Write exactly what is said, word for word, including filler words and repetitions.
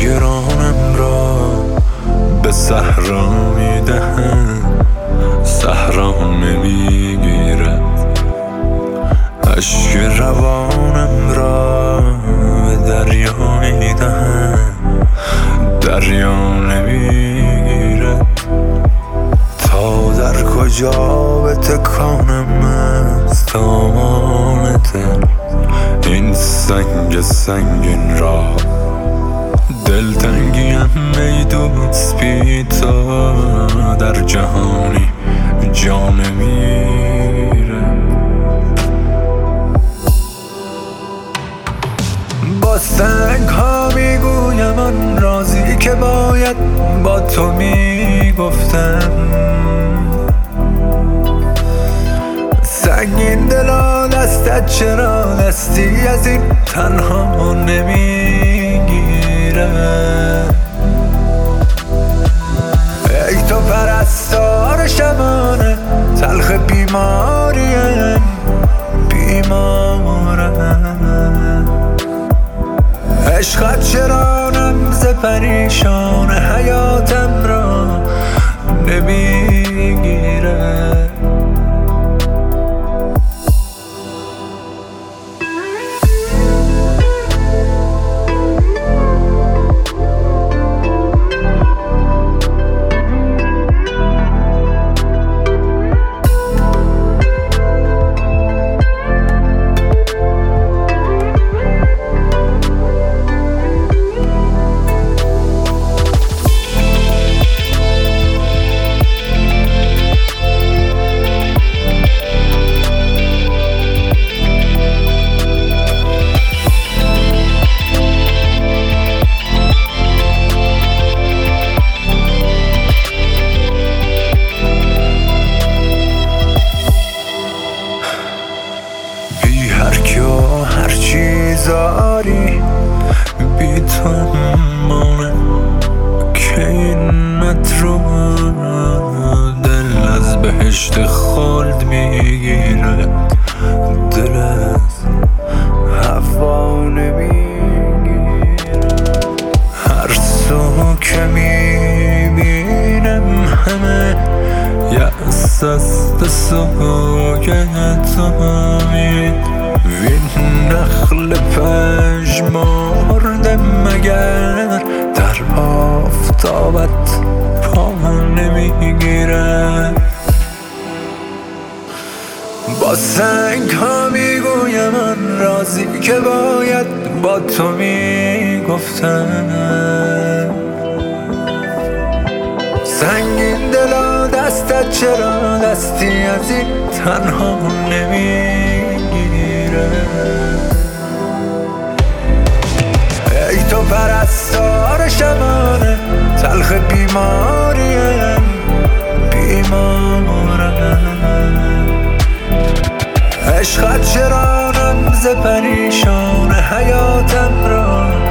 گرانم را به صحرا میدهم، صحرا نمیگیرد. اشک روانم را به دریا میدهم، دریا نمیگیرد. تا در کجا به تکانم از دامان دل این سنگ سنگین را. دلتنگیم ای دوست بی تو در جهانی جا نمیره. با سنگ ها میگویم آن رازی که باید با تو میگفتم. سنگین دلا دستت چرا دستی از این تنها نمیگیره؟ ای تو پرستار شبانه تلخ بیماریم بیمارم. عشقت چرانم ز پریشان حیاتم را نمیگیره. هر چیزاری بی تو مانه که این مترو دل از بهشت خلد میگیره. دل از هوا نمیگیره. هر سو که میبینم همه یأس است سوی تو مید. وین نخل پژمرده مگر در آفتابت پا نمیگیره؟ با سنگ ها میگویم آن رازی که باید با تو میگفتم. سنگین دلا دستت چرا دستی از این تنها نمیگیره؟ ای تو پرستار شبانه تلخ بیماریم بیمارم. عشقت چرانم ز پریشان حیاتم را